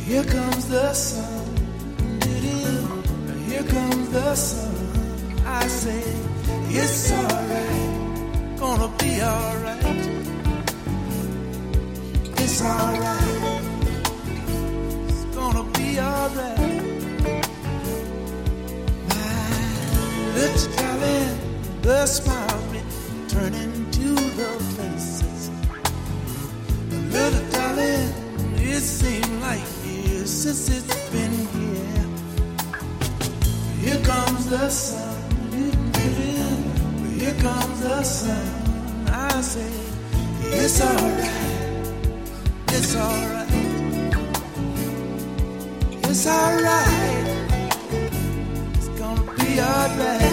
Here comes the sun. Here comes the sun. I say it's alright. Gonna be alright. It's alright. It's gonna be alright. My little darling, the smile be turning to the faces. Little darling, it seems like years since it's been here. Here comes the sun. Here comes the sun. I say it's alright. It's alright. It's alright. It's gonna be alright.